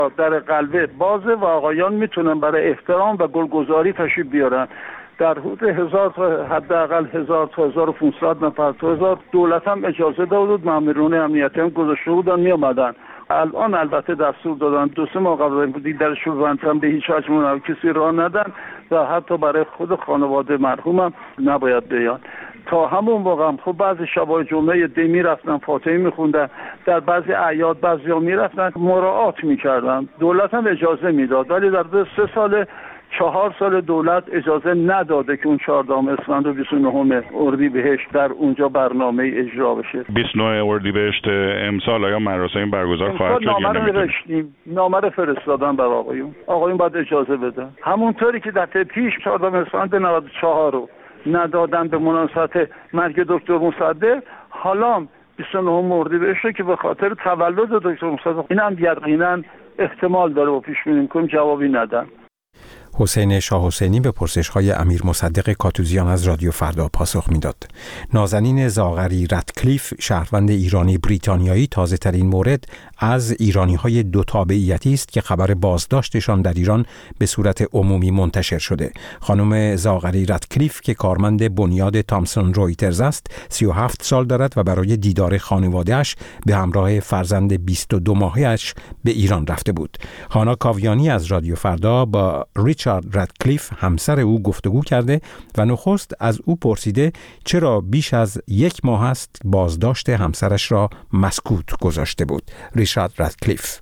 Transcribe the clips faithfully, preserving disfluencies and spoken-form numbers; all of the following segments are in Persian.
در قلبه بازه و آقایان میتونن برای احترام و گلگذاری تشریف بیارن. در حدود هزار تا حداقل هزار تا هزار و پانصد نفر تا هزار دولت هم اجازه داده بود، ماموران امنیتی هم گذاشته بودن می اومدن. الان البته دستور دادن دو سه ماه قبل بودی درشون بندن به هیچ وجه کسی راه ندن و حتی برای خود خانواده مرحوم هم نباید بیان. تا همون موقع هم خب بعضی شبای جمعه دی میرفتن فاتحه میخوندن، در بعضی اعیاد بعضیا میرفتن مراعات میکردن، دولت هم اجازه میداد، ولی در سه سال چهار سال دولت اجازه نداده که اون چهاردهم اسفند و بیست و نهم اردیبهشت در اونجا برنامه اجرا بشه. بیست و نهم اردیبهشت امسال آیا مراسم برگزار خواهد شد یا نامه رو نوشتیم، نامه رو فرستادن بر آقایون. آقایون باید اجازه بدن. همونطوری که دفعه پیش چهاردهم اسفند نود و چهار رو ندادن به مناسبت مرگ دکتر مصدق، حالا بیست و نهم اردیبهشت که به خاطر تولد دکتر مصدق، این هم یقینا احتمال داره و پیش بینی می‌کنیم جوابی ندن. حسین شاه حسینی به پرسش‌های امیر مصدق کاتوزیان از رادیو فردا پاسخ میداد. نازنین زاغری رتکلیف، شهروند ایرانی بریتانیایی، تازه‌ترین مورد از ایرانی‌های دو تابعیتی است که خبر بازداشتشان در ایران به صورت عمومی منتشر شده. خانم زاغری رتکلیف که کارمند بنیاد تامسون رویترز است، سی و هفت سال دارد و برای دیدار خانواده‌اش به همراه فرزند بیست و دو ماهه‌اش به ایران رفته بود. هانا کاویانی از رادیو فردا با ریچارد رتکلیف همسر او گفتگو کرده و نخست از او پرسیده چرا بیش از یک ماه است بازداشت همسرش را مسکوت گذاشته بود. ریچارد رتکلیف: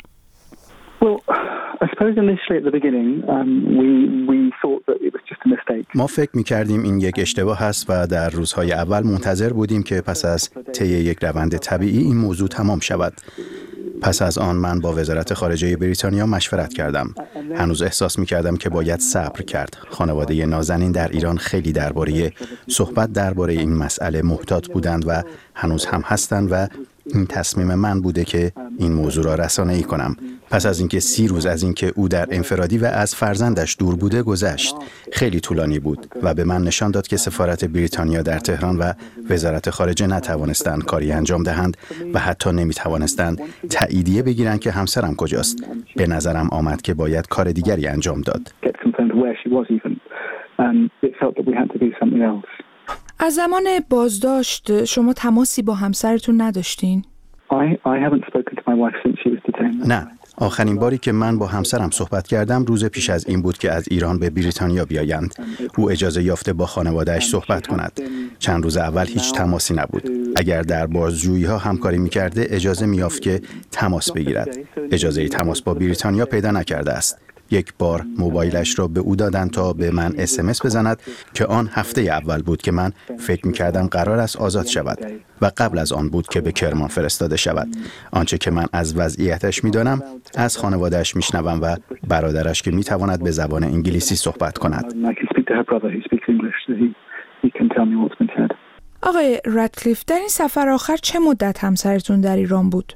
ما فکر می‌کردیم این یک اشتباه است و در روزهای اول منتظر بودیم که پس از طی یک روند طبیعی این موضوع تمام شود. پس از آن من با وزارت خارجه بریتانیا مشورت کردم. هنوز احساس می‌کردم که باید صبر کرد. خانواده نازنین در ایران خیلی درباره صحبت درباره این مسئله محتاط بودند و هنوز هم هستند و این تصمیم من بوده که این موضوع را رسانه‌ای کنم. پس از اینکه سی روز از اینکه او در انفرادی و از فرزندش دور بوده گذشت، خیلی طولانی بود و به من نشان داد که سفارت بریتانیا در تهران و وزارت خارجه نتوانستند کاری انجام دهند و حتی نمیتوانستند تاییدیه بگیرند که همسرم کجاست. به نظرم آمد که باید کار دیگری انجام داد. از زمان بازداشت شما تماسی با همسرتون نداشتین؟ نه. آخرین باری که من با همسرم صحبت کردم روز پیش از این بود که از ایران به بریتانیا بیایند. او اجازه یافته با خانواده‌اش صحبت کند. چند روز اول هیچ تماسی نبود. اگر در بازجویی‌ها همکاری می‌کرده اجازه می‌یافت که تماس بگیرد. اجازه تماس با بریتانیا پیدا نکرده است. یک بار موبایلش را به او دادند تا به من اس ام اس بزند که آن هفته اول بود که من فکر می‌کردم قرار است آزاد شود و قبل از آن بود که به کرمان فرستاده شود. آنچه که من از وضعیتش می‌دانم از خانواده‌اش می‌شنوم و برادرش که می‌تواند به زبان انگلیسی صحبت کند. آقای رتکلیف، در این سفر آخر چه مدت همسرتون در ایران بود؟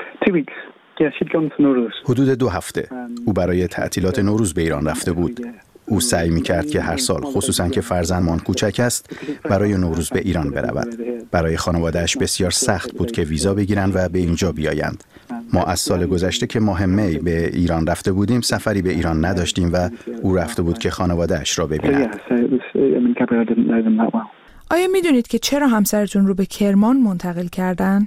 حدود دو هفته. او برای تعطیلات نوروز به ایران رفته بود. او سعی می‌کرد که هر سال، خصوصاً که فرزندمان کوچک است، برای نوروز به ایران برود. برای خانواده‌اش بسیار سخت بود که ویزا بگیرند و به اینجا بیایند. ما از سال گذشته که ماه می به ایران رفته بودیم سفری به ایران نداشتیم و او رفته بود که خانواده‌اش را ببیند. آیا می‌دونید که چرا همسرتون رو به کرمان منتقل کردن؟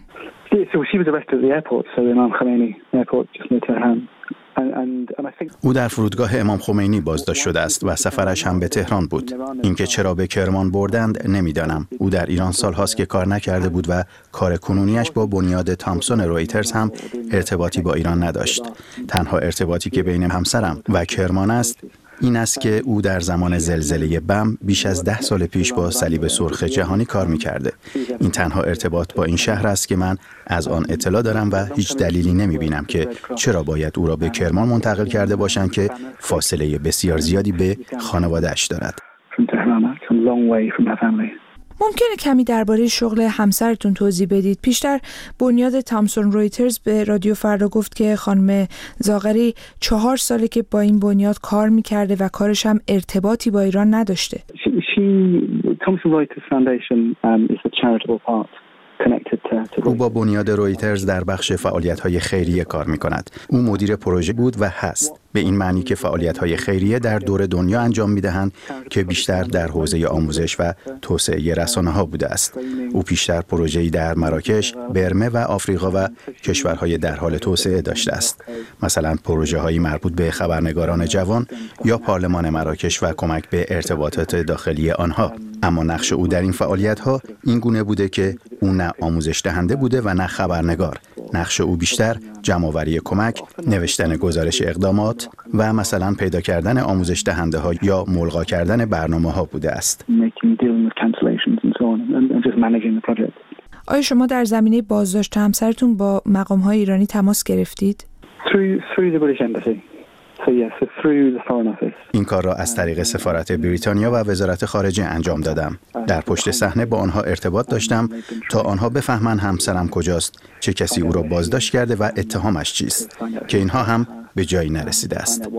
او در فرودگاه امام خمینی بازداشت شده است و سفرش هم به تهران بود. اینکه چرا به کرمان بردند نمیدانم. او در ایران سالهاست که کار نکرده بود و کار کنونیش با بنیاد تامسون رویترز هم ارتباطی با ایران نداشت. تنها ارتباطی که بین همسرم و کرمان است این است که او در زمان زلزله بم بیش از ده سال پیش با صلیب سرخ جهانی کار می‌کرده. این تنها ارتباط با این شهر است که من از آن اطلاع دارم و هیچ دلیلی نمی‌بینم که چرا باید او را به کرمان منتقل کرده باشند که فاصله بسیار زیادی به خانواده‌اش دارد. ممکنه کمی درباره شغل همسرتون توضیح بدید؟ پیشتر بنیاد تامسون رویترز به رادیو فردا گفت که خانم زاغری چهار ساله که با این بنیاد کار میکرده و کارش هم ارتباطی با ایران نداشته. She, she, Thomson Reuters Foundation um, is a charitable part او با بنیاد رویترز در بخش فعالیت‌های خیریه کار می‌کند. او مدیر پروژه بود و هست، به این معنی که فعالیت‌های خیریه در دور دنیا انجام می‌دهند که بیشتر در حوزه آموزش و توسعه رسانه‌ها بوده است. او پیشتر پروژه‌ای در مراکش، برمه و آفریقا و کشورهای در حال توسعه داشته است. مثلا پروژه‌هایی مربوط به خبرنگاران جوان یا پارلمان مراکش و کمک به ارتباطات داخلی آنها. اما نقش او در این فعالیت‌ها این گونه بوده که او نه آموزش دهنده بوده و نه خبرنگار. نقش او بیشتر جمع‌آوری کمک، نوشتن گزارش اقدامات و مثلا پیدا کردن آموزش دهنده ها یا ملغا کردن برنامه ها بوده است. آیا شما در زمینه بازداشت همسرتون با مقام‌های ایرانی تماس گرفتید؟ این کار را از طریق سفارت بریتانیا و وزارت خارجه انجام دادم. در پشت صحنه با آنها ارتباط داشتم تا آنها بفهمند همسرم کجاست، چه کسی او را بازداشت کرده و اتهامش چیست، که اینها هم به جایی نرسیده است.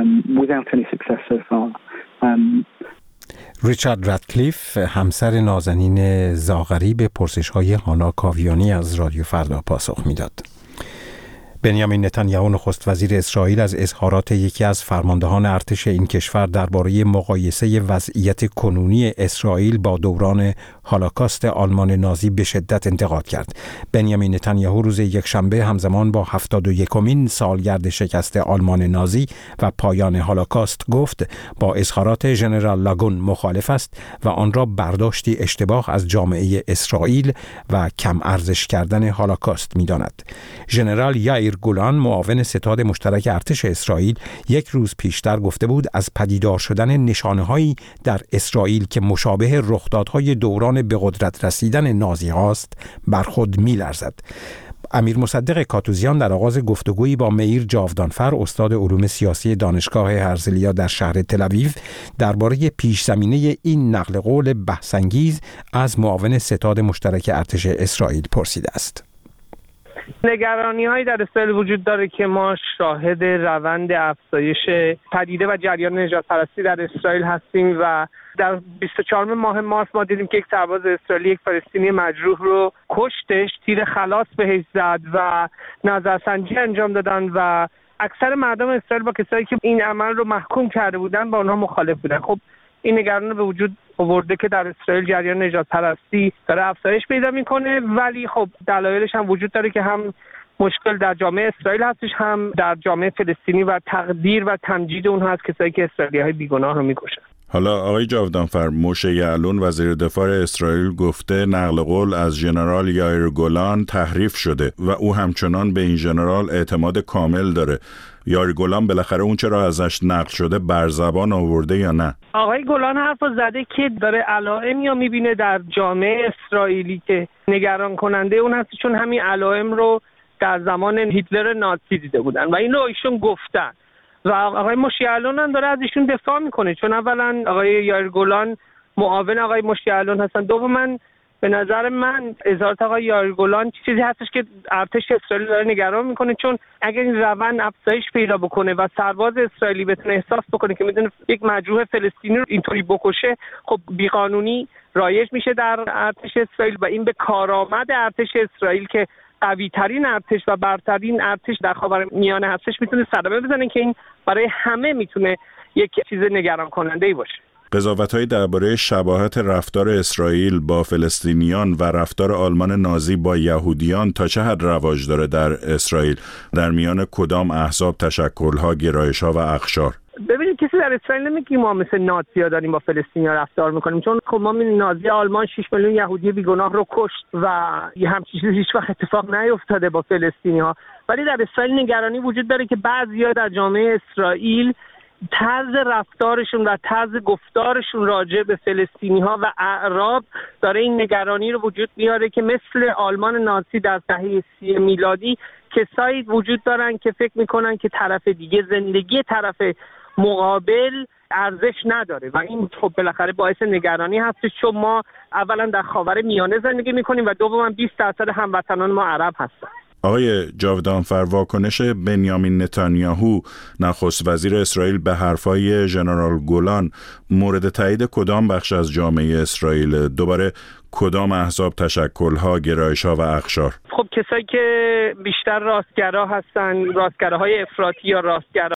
ریچارد رادکلیف، همسر نازنین زاغری، به پرسش‌های هانا کاویانی از رادیو فردا پاسخ می‌داد. بنیامین نتانیاهو نخست وزیر اسرائیل از اظهارات یکی از فرماندهان ارتش این کشور درباره مقایسه وضعیت کنونی اسرائیل با دوران هولوکاست آلمان نازی به شدت انتقاد کرد. بنیامین نتانیاهو روز یکشنبه همزمان با هفتاد و یکمین سالگرد شکست آلمان نازی و پایان هولوکاست گفت با اظهارات ژنرال لاگون مخالف است و آن را برداشتی اشتباه از جامعه اسرائیل و کم ارزش کردن هولوکاست می‌داند. ژنرال یائیر گولان، معاون ستاد مشترک ارتش اسرائیل، یک روز پیشتر گفته بود از پدیدار شدن نشانه‌هایی در اسرائیل که مشابه رخدادهای دوران به قدرت رسیدن نازی هاست بر خود می‌لرزد. امیر مصدق کاتوزیان در آغاز گفتگویی با مئیر جاودانفر، استاد علوم سیاسی دانشگاه هرزلیا در شهر تل‌آویو، درباره پیش زمینه این نقل قول بحث‌انگیز از معاون ستاد مشترک ارتش اسرائیل پرسیده است. نگرانی‌هایی در اسرائیل وجود داره که ما شاهد روند افزایش پدیده و جریان نژادپرستی در اسرائیل هستیم و در بیست و چهارم ماه مارس ما دیدیم که یک سرباز اسرائیلی یک فلسطینی مجروح رو کشتش، تیر خلاص بهش زد و نظرسنجی انجام دادن و اکثر مردم اسرائیل با کسایی که این عمل رو محکوم کرده بودن با اونها مخالف بودن. خب این نگرانی به وجود آورده که در اسرائیل جریان نژادپرستی داره افزایش پیدا میکنه، ولی خب دلایلش هم وجود داره که هم مشکل در جامعه اسرائیل هستش، هم در جامعه فلسطینی و تقدیر و تمجید اونها از کسایی که اسرائیلی‌های بیگناه رو میکشن. حالا آقای جاودانفر، موشه یعلون وزیر دفاع اسرائیل گفته نقل قول از ژنرال یائیر گولان تحریف شده و او همچنان به این ژنرال اعتماد کامل داره. یائیر گولان بالاخره اون چرا ازش نقل شده بر زبان آورده یا نه؟ آقای گولان حرف زده که داره علائمی رو میبینه در جامعه اسرائیلی که نگران کننده اون هست، چون همین علائم رو در زمان هیتلر نازی دیده بودن و این رو ایشون گفتن و آقای موشه یعلون هم داره از ایشون دفاع میکنه، چون اولا آقای یائیر گولان معاون آقای موشه یعلون هستن، دوما به نظر من اظهارات آقای یائیر گولان چیزی هستش که ارتش اسرائیل داره نگران میکنه، چون اگر این روند افزایش پیدا بکنه و سرباز اسرائیلی بتونه احساس بکنه که میتونه یک مجروح فلسطینی رو اینطوری بکشه، خب بیقانونی رایج میشه در ارتش اسرائیل و این به کارآمد ارتش اسرائیل که قوی ترین ارتش و برترین ارتش در خاورمیانه هستش میتونه صدمه بزنه که این برای همه میتونه یک چیز نگران کننده ای باشه. قضاوت‌های درباره شباهت رفتار اسرائیل با فلسطینیان و رفتار آلمان نازی با یهودیان تا چه حد رواج داره در اسرائیل؟ در میان کدام احزاب، تشکل‌ها، گرایش‌ها و اقشار؟ ببینید کسی در اسرائیل نمیگه ما مثل نازی‌ها داریم با فلسطینی‌ها رفتار میکنیم، چون خب ما می‌بینیم نازی آلمان شش میلیون یهودی بیگناه رو کشت و یه همچین چیزی هیچ وقت اتفاق نیفتاده با فلسطینی‌ها. ولی در اسرائیل نگرانی وجود داره که بعضی‌ها در جامعه اسرائیل طرز رفتارشون و طرز گفتارشون راجع به فلسطینی‌ها و اعراب داره این نگرانی رو وجود میاره که مثل آلمان نازی در دهه سی میلادی کسایی وجود دارن که فکر میکنن که طرف دیگه، زندگی طرف مقابل ارزش نداره و این خب بالاخره باعث نگرانی هستش، چون ما اولا در خاور میانه زندگی میکنیم و دوما بیست درصد هموطنان ما عرب هستن. آقای جاودانفر، واکنش بنیامین نتانیاهو نخست وزیر اسرائیل به حرفای ژنرال گولان مورد تایید کدام بخش از جامعه اسرائیل؟ دوباره کدام احزاب، تشکل‌ها، گرایش‌ها و اقشار؟ خب کسایی که بیشتر راستگرا هستن، راستگراهای افراطی یا راستگرا